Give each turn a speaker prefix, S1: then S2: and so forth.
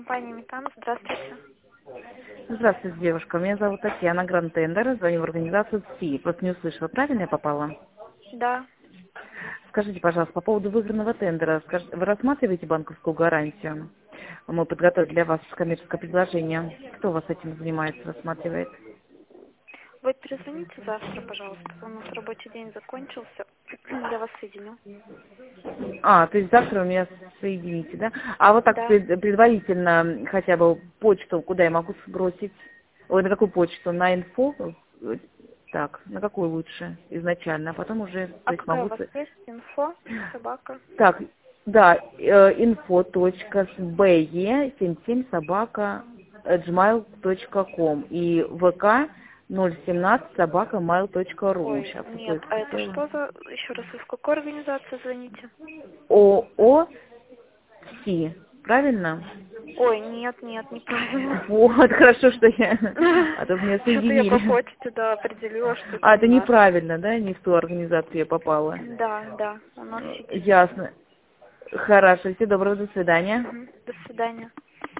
S1: Компания Метан, здравствуйте.
S2: Здравствуйте, девушка. Меня зовут Татьяна Грантендер. Звоню в организацию ЦИ. Просто не услышала. Правильно я попала?
S1: Да.
S2: Скажите, пожалуйста, по поводу выигранного тендера. Вы рассматриваете банковскую гарантию? Мы подготовили для вас коммерческое предложение. Кто у вас этим занимается, рассматривает?
S1: Вы перезвоните завтра, пожалуйста. У нас рабочий день закончился. Я вас соединю.
S2: То есть завтра у меня соедините, да? А вот так
S1: Да.
S2: предварительно хотя бы почту, куда я могу сбросить? Ой, на какую почту? На инфо? Так, на какую лучше изначально? А потом уже, то
S1: А
S2: есть
S1: какая у
S2: могу...
S1: вас есть? Инфо? Собака?
S2: Так, да, info.be77@gmail.com и vk 017@mail.ru.
S1: Ой,
S2: Сейчас
S1: нет.
S2: такое
S1: А это
S2: сделаю.
S1: что за... Еще раз, вы в какой организации звоните?
S2: ООО СИ, правильно?
S1: Ой, нет, неправильно.
S2: Вот, хорошо, что я... А то меня
S1: Что-то я по
S2: соединили.
S1: почте, да, определила, что это не
S2: Это
S1: наш.
S2: неправильно, да? Не в ту организацию я попала.
S1: Да, у нас сидит.
S2: Ясно. Хорошо, всего доброго, до свидания.
S1: До свидания.